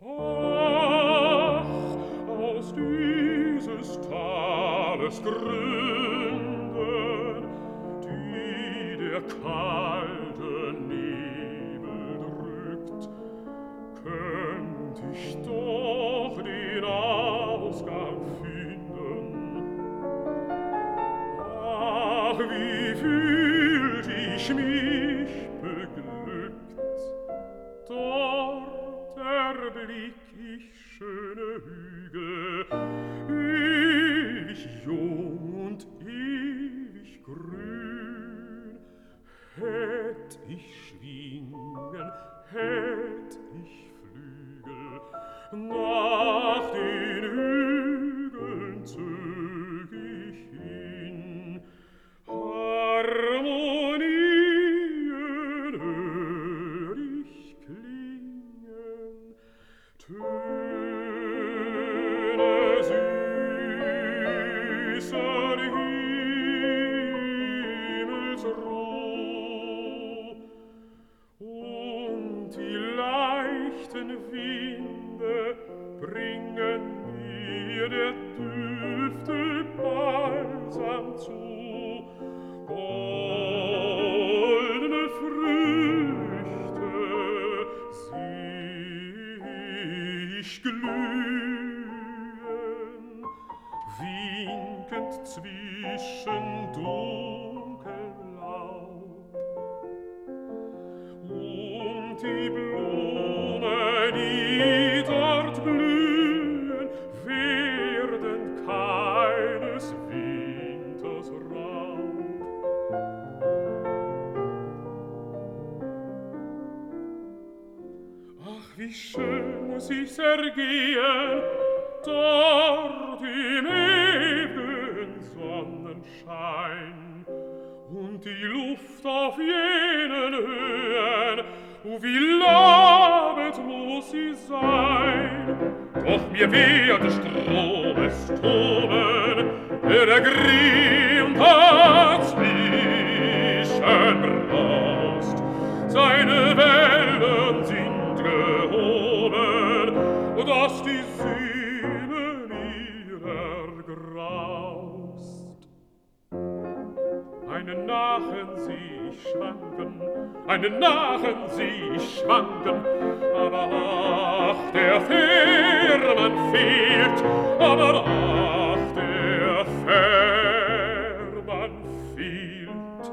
Ach, aus dieses Tales Gründen, die der kalte Nebel drückt, könnt ich doch den Ausgang finden. Ach, wie fühlt ich mich beglückt, dort erblick ich schöne Hügel, ewig jung und ewig grün. Hätt ich Schwingen, hätt ich Flügel, nach den Hügeln zög ich hin. Harmonien hör ich klingen, Töne süßen Himmelsruh, und die leichten Winde bringen mir der Düfte Balsam zu. Goldene Früchte seh ich glühen, winkend zwischen dunkelm Laub. Und die Blumen, die dort blühen, werden keines Winters Raub. Ach, wie schön muss ich's ergehen, dort im ewigen Sonnenschein, und die Luft auf jenen Höhen, wie labend muss sie sein. Doch mir wird des Stromes toben, der Grimm dazwischen braust. Seine Wellen sind gehoben, dass die Seele mir ergraust. Einen Nachen sieh ich schwanken, einen Nachen sieh ich schwanken, aber ach, der Fährmann fehlt, aber ach, der Fährmann fehlt.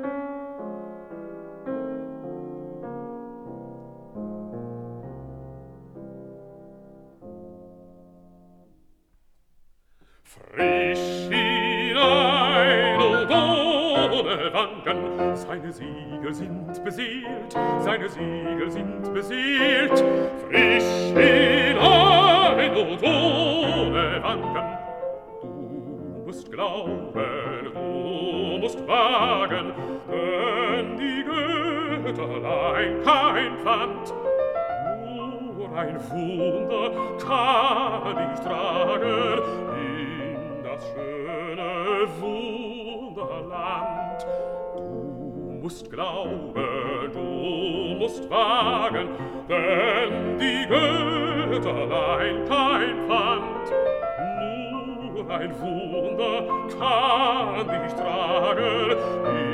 Frisch hinein und ohne Wanken, seine Siegel sind beseelt, seine Siegel sind beseelt. Frisch hinein und ohne Wanken, du musst glauben, du musst wagen, denn die Götterlein kein Pfand, nur ein Wunder kann ich tragen in das schöne Wunderland. Du musst glauben, du musst wagen, denn die Götterlein kein Pfand, nur ein Wunder kann dich tragen